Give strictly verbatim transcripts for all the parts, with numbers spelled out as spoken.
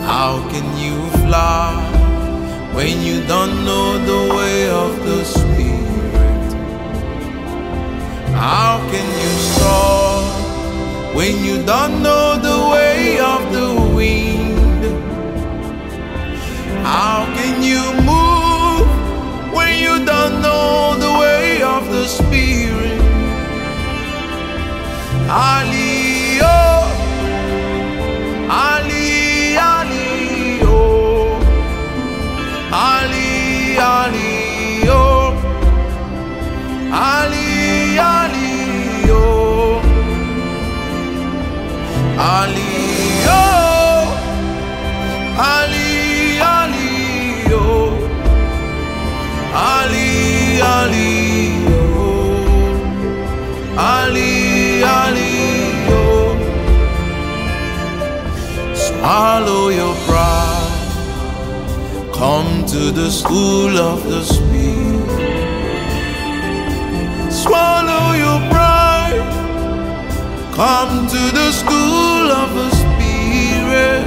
How can you fly when you don't know the way of the Spirit? How can you soar when you don't know the way of the wind? How can you move when you don't know the way of the Spirit? Ali, oh, Ali, Ali, oh, Ali, Ali, oh, Ali, Ali, oh, Ali, oh, Ali, Ali, oh, Ali, Ali, oh, Ali, Ali, oh. Swallow your pride, come to the school of the Spirit. Swallow your pride, come to the school of the Spirit.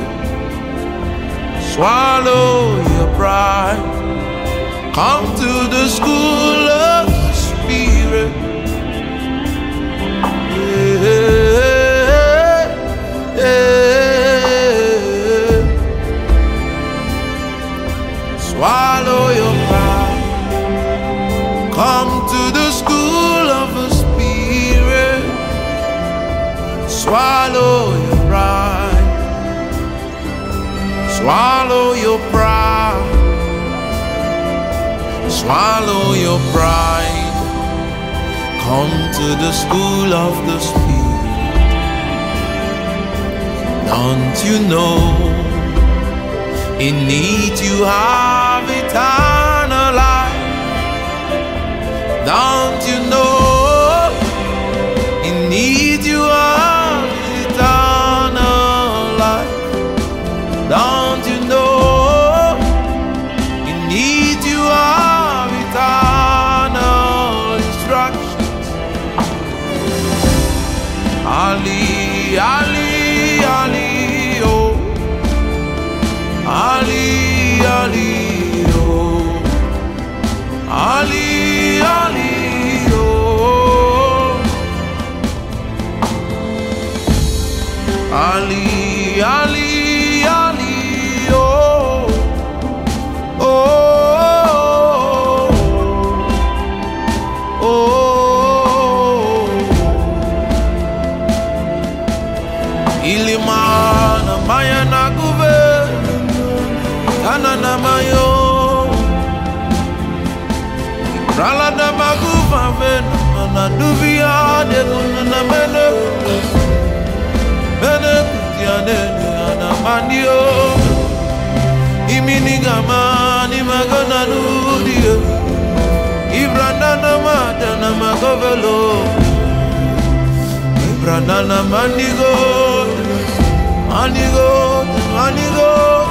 Swallow your pride, come to the school of the Spirit. Yeah, yeah. Swallow your pride, come to the school of the Spirit. Swallow your pride, swallow your pride, swallow your pride, come to the school of the Spirit. Don't you know, in need you have eternal life? Don't you know, in need you have eternal life? Don't you know, in need you have eternal instructions? Ali, Ali, Ali, oh, Ali, Ali, oh, Ali, Ali, oh, Ali, Ali, Ali, oh, oh, oh, oh. Ilimana maya na kuve, kana na mayo, rala na maguva vena, na duvia de kuna mene, mene kutiane na mandio, imini gamani magana nudio, ibrana na mata na magovelo, ibrana na mandigo. Manigo, manigo.